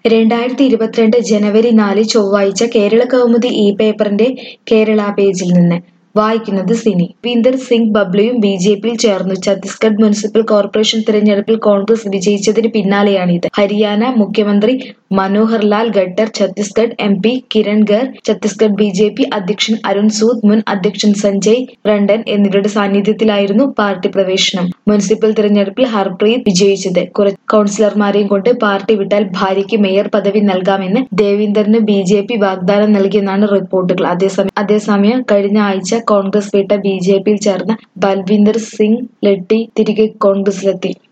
2022 ജനുവരി 4 ചൊവ്വാഴ്ച കേരളകൗമുദി പേപ്പറിന്റെ കേരള പേജിൽ നിന്ന് വായിക്കുന്നത് സിനി. വീന്ദർ സിംഗ് ബബ്ലുവും ബിജെപിയിൽ ചേർന്നു. ഛത്തീസ്ഗഡ് മുനിസിപ്പൽ കോർപ്പറേഷൻ തിരഞ്ഞെടുപ്പിൽ കോൺഗ്രസ് വിജയിച്ചതിന് പിന്നാലെയാണിത്. ഹരിയാന മുഖ്യമന്ത്രി മനോഹർ ലാൽ ഖട്ടർ, ഛത്തീസ്ഗഡ് എംപി കിരൺ ഖേർ, ഛത്തീസ്ഗഡ് ബിജെപി അധ്യക്ഷൻ അരുൺ സൂദ്, മുൻ അധ്യക്ഷൻ സഞ്ജയ് ടണ്ടൻ എന്നിവരുടെ സാന്നിധ്യത്തിലായിരുന്നു പാർട്ടി പ്രവേശനം. മുനിസിപ്പൽ തിരഞ്ഞെടുപ്പിൽ ഹർപ്രീത് വിജയിച്ചത്. കുറച്ച് കൗൺസിലർമാരെയും കൊണ്ട് പാർട്ടി വിട്ടാൽ ഭാര്യയ്ക്ക് മേയർ പദവി നൽകാമെന്ന് ദേവീന്ദറിന് ബിജെപി വാഗ്ദാനം നൽകിയെന്നാണ് റിപ്പോർട്ടുകൾ. അതേസമയം കഴിഞ്ഞ ആഴ്ച കോൺഗ്രസ് വിട്ട ബിജെപിയിൽ ചേർന്ന ബൽവിന്ദർ സിംഗ് ലെട്ടി തിരികെ കോൺഗ്രസിലെത്തി.